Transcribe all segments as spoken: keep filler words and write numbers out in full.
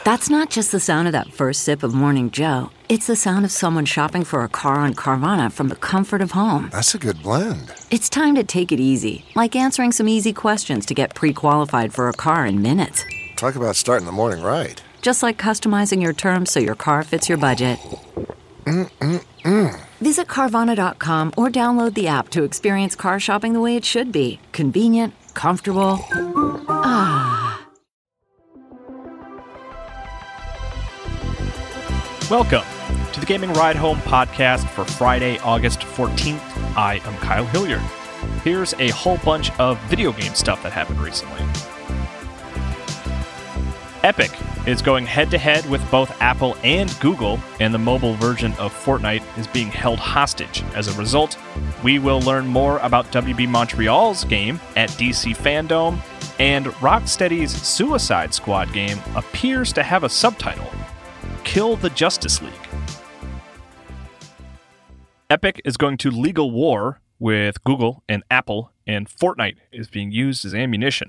That's not just the sound of that first sip of Morning Joe. It's the sound of someone shopping for a car on Carvana from the comfort of home. That's a good blend. It's time to take it easy, like answering some easy questions to get pre-qualified for a car in minutes. Talk about starting the morning right. Just like customizing your terms so your car fits your budget. Mm-mm-mm. Visit Carvana dot com or download the app to experience car shopping the way it should be. Convenient, comfortable. Ah. Welcome to the Gaming Ride Home podcast for Friday, August fourteenth. I am Kyle Hilliard. Here's a whole bunch of video game stuff that happened recently. Epic is going head-to-head with both Apple and Google, and the mobile version of Fortnite is being held hostage. As a result, we will learn more about W B Montreal's game at D C Fandom, and Rocksteady's Suicide Squad game appears to have a subtitle: Kill the Justice League. Epic is going to legal war with Google and Apple, and Fortnite is being used as ammunition.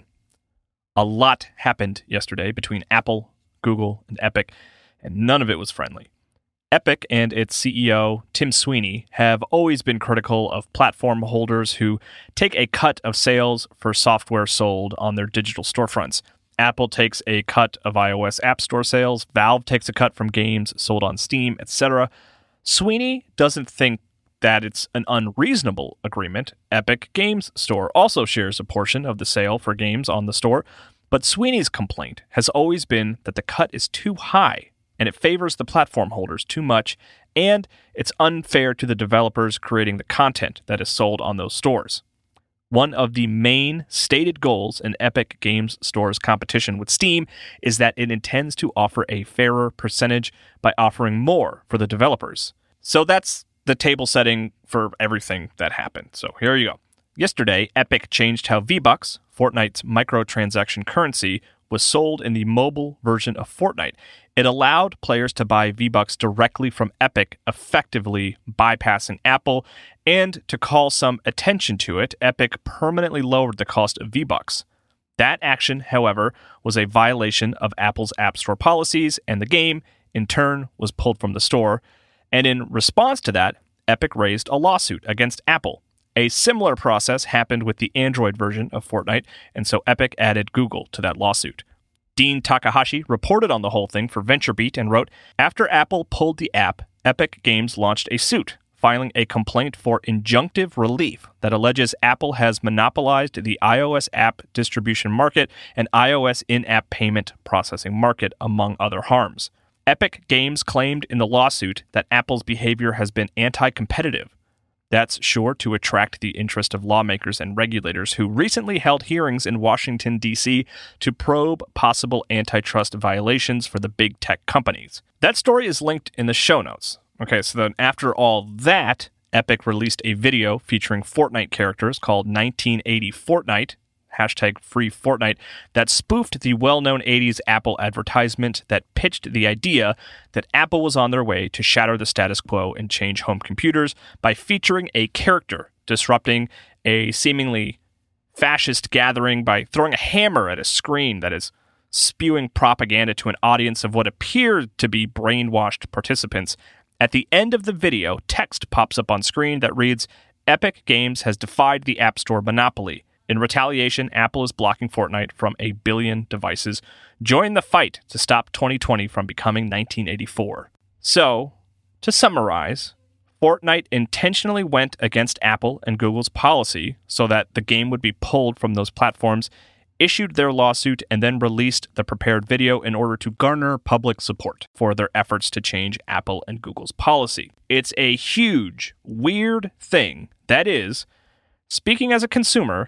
A lot happened yesterday between Apple, Google, and Epic, and none of it was friendly. Epic and its C E O, Tim Sweeney, have always been critical of platform holders who take a cut of sales for software sold on their digital storefronts. Apple takes a cut of iOS App Store sales, Valve takes a cut from games sold on Steam, et cetera. Sweeney doesn't think that it's an unreasonable agreement. Epic Games Store also shares a portion of the sale for games on the store, but Sweeney's complaint has always been that the cut is too high, and it favors the platform holders too much, and it's unfair to the developers creating the content that is sold on those stores. One of the main stated goals in Epic Games Store's competition with Steam is that it intends to offer a fairer percentage by offering more for the developers. So that's the table setting for everything that happened. So here you go. Yesterday, Epic changed how V-Bucks, Fortnite's microtransaction currency, was sold in the mobile version of Fortnite. It allowed players to buy V-Bucks directly from Epic, effectively bypassing Apple, and to call some attention to it, Epic permanently lowered the cost of V-Bucks. That action, however, was a violation of Apple's App Store policies, and the game, in turn, was pulled from the store. And in response to that, Epic raised a lawsuit against Apple. A similar process happened with the Android version of Fortnite, and so Epic added Google to that lawsuit. Dean Takahashi reported on the whole thing for VentureBeat and wrote, "After Apple pulled the app, Epic Games launched a suit, filing a complaint for injunctive relief that alleges Apple has monopolized the iOS app distribution market and iOS in-app payment processing market, among other harms." Epic Games claimed in the lawsuit that Apple's behavior has been anti-competitive. That's sure to attract the interest of lawmakers and regulators who recently held hearings in Washington, D C to probe possible antitrust violations for the big tech companies. That story is linked in the show notes. Okay, so then after all that, Epic released a video featuring Fortnite characters called nineteen eighty Fortnite, hashtag free Fortnite, that spoofed the well-known eighties Apple advertisement that pitched the idea that Apple was on their way to shatter the status quo and change home computers by featuring a character disrupting a seemingly fascist gathering by throwing a hammer at a screen that is spewing propaganda to an audience of what appeared to be brainwashed participants. At the end of the video, text pops up on screen that reads, "Epic Games has defied the App Store monopoly. In retaliation, Apple is blocking Fortnite from a billion devices. Join the fight to stop twenty twenty from becoming nineteen eighty-four. So, to summarize, Fortnite intentionally went against Apple and Google's policy so that the game would be pulled from those platforms, issued their lawsuit, and then released the prepared video in order to garner public support for their efforts to change Apple and Google's policy. It's a huge, weird thing that is, speaking as a consumer,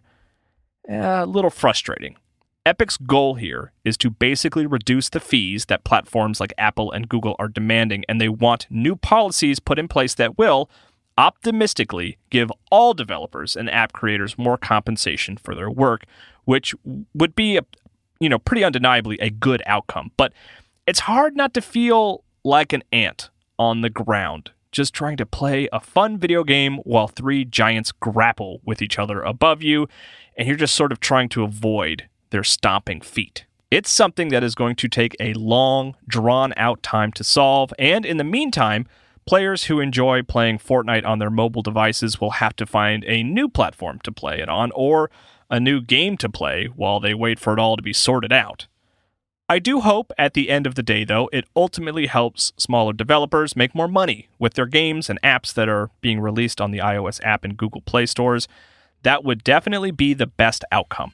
a little frustrating. Epic's goal here is to basically reduce the fees that platforms like Apple and Google are demanding, and they want new policies put in place that will, optimistically, give all developers and app creators more compensation for their work, which would be, a, you know, pretty undeniably a good outcome. But it's hard not to feel like an ant on the ground, just trying to play a fun video game while three giants grapple with each other above you, and you're just sort of trying to avoid their stomping feet. It's something that is going to take a long, drawn-out time to solve, and in the meantime, players who enjoy playing Fortnite on their mobile devices will have to find a new platform to play it on, or a new game to play while they wait for it all to be sorted out. I do hope at the end of the day, though, it ultimately helps smaller developers make more money with their games and apps that are being released on the iOS app and Google Play stores. That would definitely be the best outcome.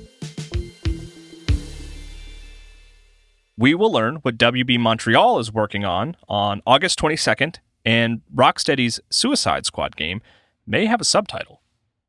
We will learn what W B Montreal is working on on August twenty-second, and Rocksteady's Suicide Squad game may have a subtitle.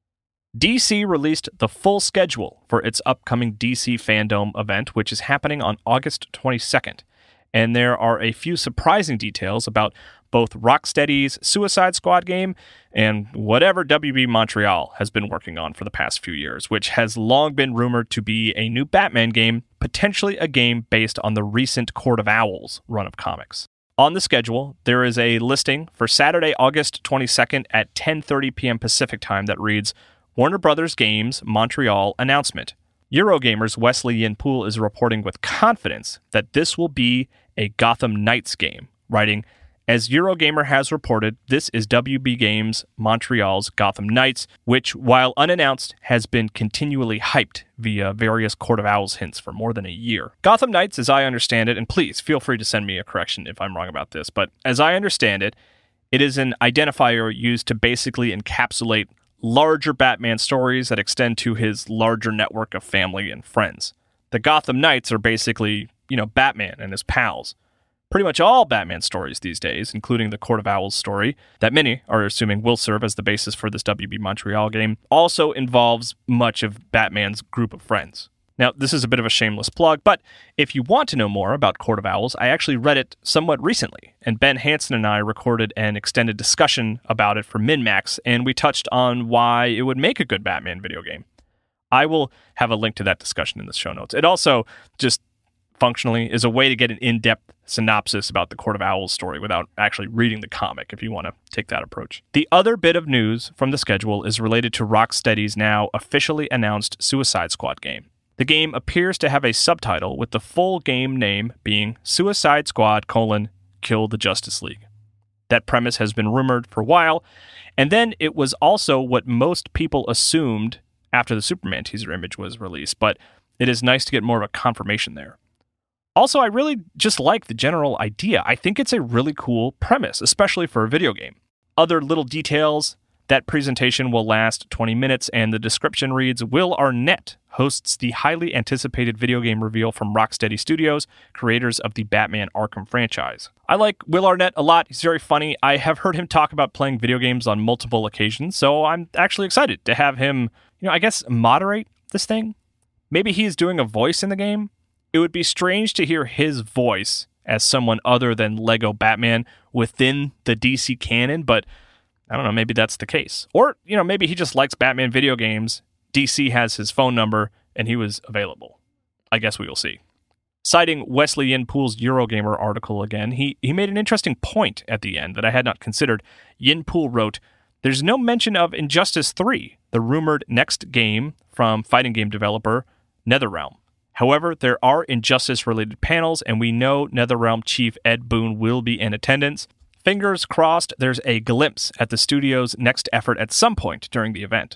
D C released the full schedule for its upcoming D C Fandom event, which is happening on August twenty-second, and there are a few surprising details about both Rocksteady's Suicide Squad game and whatever W B Montreal has been working on for the past few years, which has long been rumored to be a new Batman game, potentially a game based on the recent Court of Owls run of comics. On the schedule, there is a listing for Saturday, August twenty-second at ten thirty p.m. Pacific time that reads, Warner Brothers Games Montreal announcement. Eurogamer's Wesley Yin-Poole is reporting with confidence that this will be a Gotham Knights game, writing, as Eurogamer has reported, this is W B Games Montreal's Gotham Knights, which, while unannounced, has been continually hyped via various Court of Owls hints for more than a year. Gotham Knights, as I understand it, and please feel free to send me a correction if I'm wrong about this, but as I understand it, it is an identifier used to basically encapsulate larger Batman stories that extend to his larger network of family and friends. The Gotham Knights are basically, you know, Batman and his pals. Pretty much all Batman stories these days, including the Court of Owls story, that many are assuming will serve as the basis for this W B Montreal game, also involves much of Batman's group of friends. Now, this is a bit of a shameless plug, but if you want to know more about Court of Owls, I actually read it somewhat recently, and Ben Hansen and I recorded an extended discussion about it for MinMax, and we touched on why it would make a good Batman video game. I will have a link to that discussion in the show notes. It also just functionally is a way to get an in-depth synopsis about the Court of Owls story without actually reading the comic, if you want to take that approach. The other bit of news from the schedule is related to Rocksteady's now officially announced Suicide Squad game. The game appears to have a subtitle with the full game name being Suicide Squad colon Kill the Justice League. That premise has been rumored for a while, and then it was also what most people assumed after the Superman teaser image was released, but it is nice to get more of a confirmation there. Also, I really just like the general idea. I think it's a really cool premise, especially for a video game. Other little details, that presentation will last twenty minutes, and the description reads, Will Arnett hosts the highly anticipated video game reveal from Rocksteady Studios, creators of the Batman Arkham franchise. I like Will Arnett a lot. He's very funny. I have heard him talk about playing video games on multiple occasions, so I'm actually excited to have him, you know, I guess, moderate this thing. Maybe he's doing a voice in the game. It would be strange to hear his voice as someone other than Lego Batman within the D C canon, but I don't know, maybe that's the case. Or, you know, maybe he just likes Batman video games, D C has his phone number, and he was available. I guess we will see. Citing Wesley Yin-Poole's Eurogamer article again, he, he made an interesting point at the end that I had not considered. Yin-Poole wrote, There's no mention of Injustice three, the rumored next game from fighting game developer NetherRealm. However, there are Injustice-related panels, and we know NetherRealm chief Ed Boon will be in attendance. Fingers crossed there's a glimpse at the studio's next effort at some point during the event.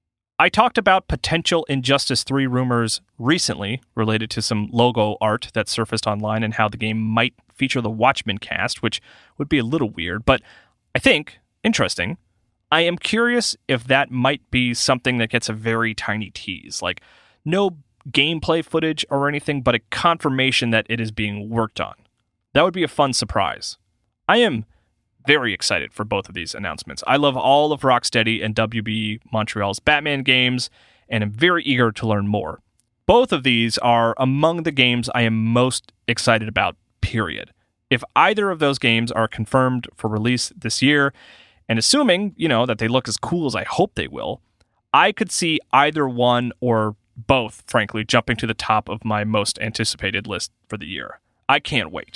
I talked about potential Injustice three rumors recently related to some logo art that surfaced online and how the game might feature the Watchmen cast, which would be a little weird, but I think interesting. I am curious if that might be something that gets a very tiny tease, like no gameplay footage or anything, but a confirmation that it is being worked on. That would be a fun surprise. I am very excited for both of these announcements. I love all of Rocksteady and W B Montreal's Batman games, and am very eager to learn more. Both of these are among the games I am most excited about, period. If either of those games are confirmed for release this year, and assuming, you know, that they look as cool as I hope they will, I could see either one or both, frankly, jumping to the top of my most anticipated list for the year. I can't wait.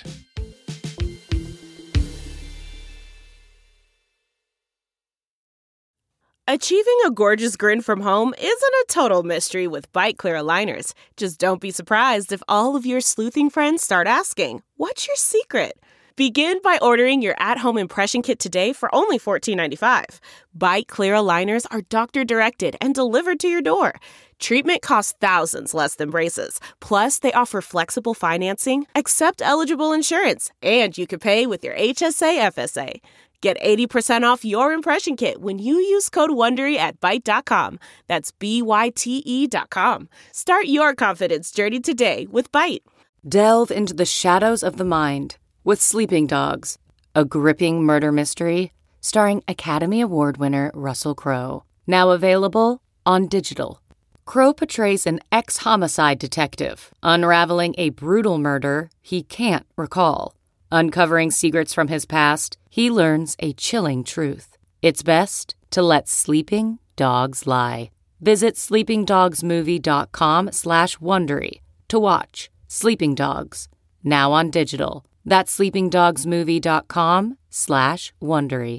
Achieving a gorgeous grin from home isn't a total mystery with Byte Clear aligners. Just don't be surprised if all of your sleuthing friends start asking, "What's your secret?" Begin by ordering your at-home impression kit today for only fourteen ninety-five. Byte Clear aligners are doctor-directed and delivered to your door. Treatment costs thousands less than braces. Plus, they offer flexible financing, accept eligible insurance, and you can pay with your H S A F S A. Get eighty percent off your impression kit when you use code WONDERY at byte dot com. That's B Y T E dot com. Start your confidence journey today with Byte. Delve into the shadows of the mind with Sleeping Dogs, a gripping murder mystery starring Academy Award winner Russell Crowe. Now available on digital. Crowe portrays an ex-homicide detective unraveling a brutal murder he can't recall. Uncovering secrets from his past, he learns a chilling truth. It's best to let sleeping dogs lie. Visit sleepingdogsmovie.com slash Wondery to watch Sleeping Dogs, now on digital. That's sleepingdogsmovie.com slash Wondery.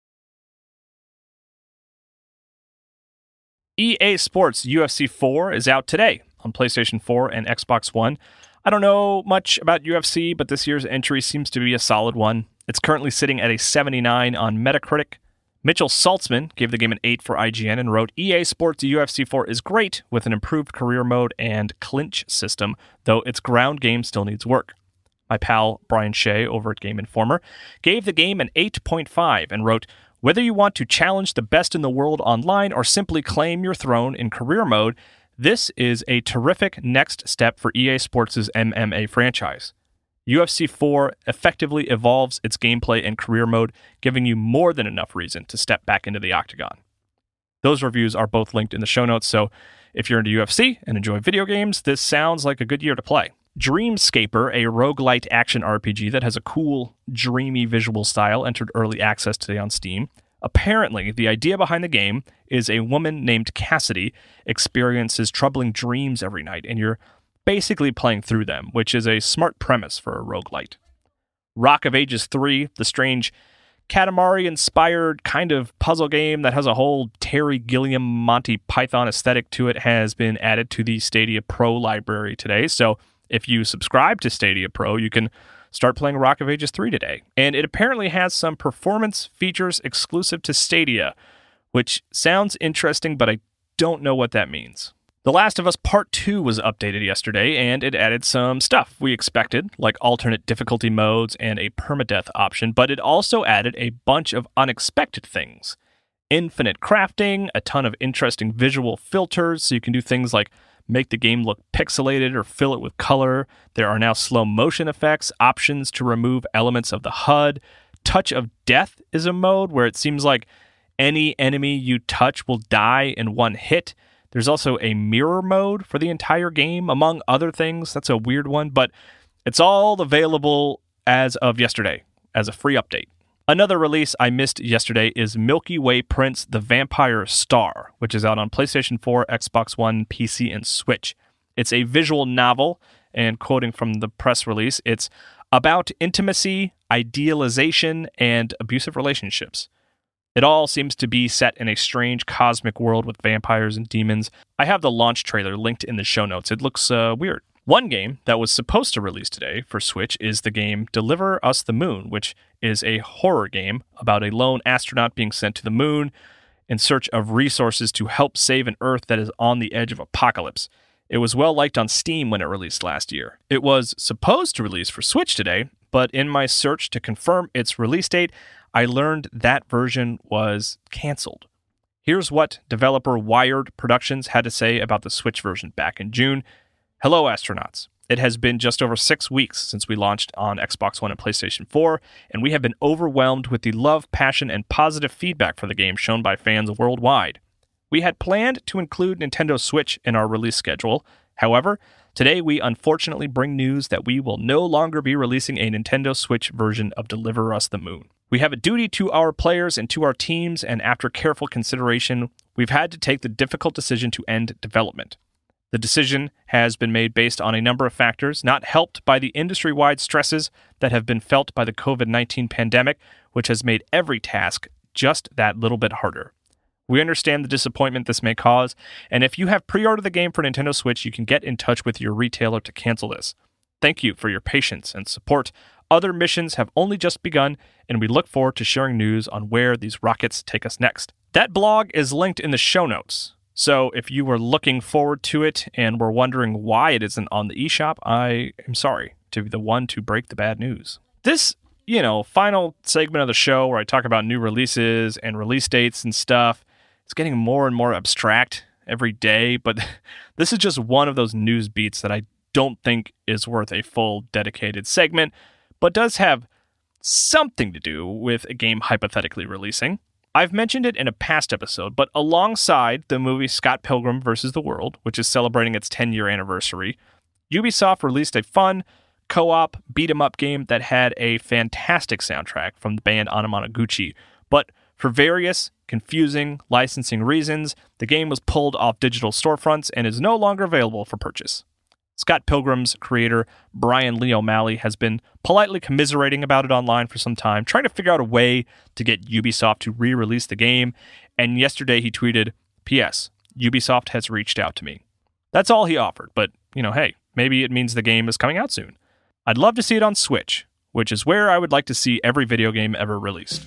E A Sports U F C four is out today on PlayStation four and Xbox One. I don't know much about U F C, but this year's entry seems to be a solid one. It's currently sitting at a seventy-nine on Metacritic. Mitchell Saltzman gave the game an eight for I G N and wrote, "E A Sports U F C four is great with an improved career mode and clinch system, though its ground game still needs work." My pal Brian Shea over at Game Informer gave the game an eight point five and wrote, "Whether you want to challenge the best in the world online or simply claim your throne in career mode, this is a terrific next step for E A Sports' M M A franchise. U F C four effectively evolves its gameplay and career mode, giving you more than enough reason to step back into the octagon." Those reviews are both linked in the show notes, so if you're into U F C and enjoy video games, this sounds like a good year to play. Dreamscaper, a roguelite action R P G that has a cool, dreamy visual style, entered early access today on Steam. Apparently, the idea behind the game is a woman named Cassidy experiences troubling dreams every night, and you're basically playing through them, which is a smart premise for a roguelite. Rock of Ages three, the strange Katamari-inspired kind of puzzle game that has a whole Terry Gilliam Monty Python aesthetic to it, has been added to the Stadia Pro library today, so if you subscribe to Stadia Pro, you can start playing Rock of Ages three today. And it apparently has some performance features exclusive to Stadia, which sounds interesting, but I don't know what that means. The Last of Us Part two was updated yesterday, and it added some stuff we expected, like alternate difficulty modes and a permadeath option, but it also added a bunch of unexpected things. Infinite crafting, a ton of interesting visual filters, so you can do things like make the game look pixelated or fill it with color. There are now slow motion effects, options to remove elements of the H U D. Touch of Death is a mode where it seems like any enemy you touch will die in one hit. There's also a mirror mode for the entire game, among other things. That's a weird one, but it's all available as of yesterday as a free update. Another release I missed yesterday is Milky Way Prince: The Vampire Star, which is out on PlayStation four, Xbox One, P C, and Switch. It's a visual novel, and quoting from the press release, it's about intimacy, idealization, and abusive relationships. It all seems to be set in a strange cosmic world with vampires and demons. I have the launch trailer linked in the show notes. It looks uh, weird. One game that was supposed to release today for Switch is the game Deliver Us the Moon, which is a horror game about a lone astronaut being sent to the moon in search of resources to help save an Earth that is on the edge of apocalypse. It was well liked on Steam when it released last year. It was supposed to release for Switch today, but in my search to confirm its release date, I learned that version was canceled. Here's what developer Wired Productions had to say about the Switch version back in June. "Hello, astronauts. It has been just over six weeks since we launched on Xbox One and PlayStation four, and we have been overwhelmed with the love, passion, and positive feedback for the game shown by fans worldwide. We had planned to include Nintendo Switch in our release schedule. However, today we unfortunately bring news that we will no longer be releasing a Nintendo Switch version of Deliver Us the Moon. We have a duty to our players and to our teams, and after careful consideration, we've had to take the difficult decision to end development. The decision has been made based on a number of factors, not helped by the industry-wide stresses that have been felt by the covid nineteen pandemic, which has made every task just that little bit harder. We understand the disappointment this may cause, and if you have pre-ordered the game for Nintendo Switch, you can get in touch with your retailer to cancel this. Thank you for your patience and support. Other missions have only just begun, and we look forward to sharing news on where these rockets take us next. That blog is linked in the show notes, so if you were looking forward to it and were wondering why it isn't on the eShop, I am sorry to be the one to break the bad news. This, you know, final segment of the show where I talk about new releases and release dates and stuff, it's getting more and more abstract every day, but this is just one of those news beats that I don't think is worth a full dedicated segment, but does have something to do with a game hypothetically releasing. I've mentioned it in a past episode, but alongside the movie Scott Pilgrim versus the World, which is celebrating its ten-year anniversary, Ubisoft released a fun co-op beat-em-up game that had a fantastic soundtrack from the band Anamanaguchi, but for various confusing licensing reasons, the game was pulled off digital storefronts and is no longer available for purchase. Scott Pilgrim's creator, Brian Lee O'Malley, has been politely commiserating about it online for some time, trying to figure out a way to get Ubisoft to re-release the game, and yesterday he tweeted, P S. Ubisoft has reached out to me. That's all he offered, but, you know, hey, maybe it means the game is coming out soon. I'd love to see it on Switch, which is where I would like to see every video game ever released.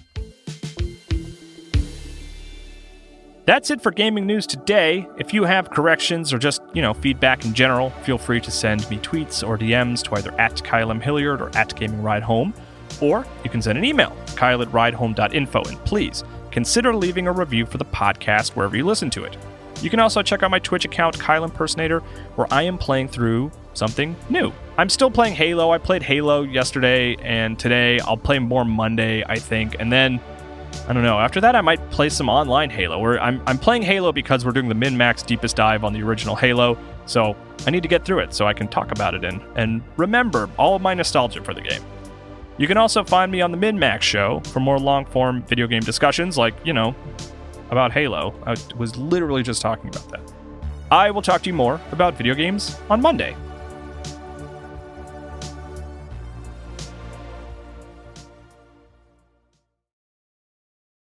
That's it for gaming news today. If you have corrections or just, you know, feedback in general, feel free to send me tweets or D Ms to either at Kyle M. Hilliard or at Gaming Ride Home, or you can send an email, Kyle at ridehome dot info, and please consider leaving a review for the podcast wherever you listen to it. You can also check out my Twitch account, Kyle Impersonator, where I am playing through something new. I'm still playing Halo. I played Halo yesterday and today. I'll play more Monday, I think, and then I don't know. After that, I might play some online Halo. Where I'm I'm playing Halo because we're doing the min-max deepest dive on the original Halo, so I need to get through it so I can talk about it and, and remember all of my nostalgia for the game. You can also find me on the Min-Max Show for more long-form video game discussions like, you know, about Halo. I was literally just talking about that. I will talk to you more about video games on Monday.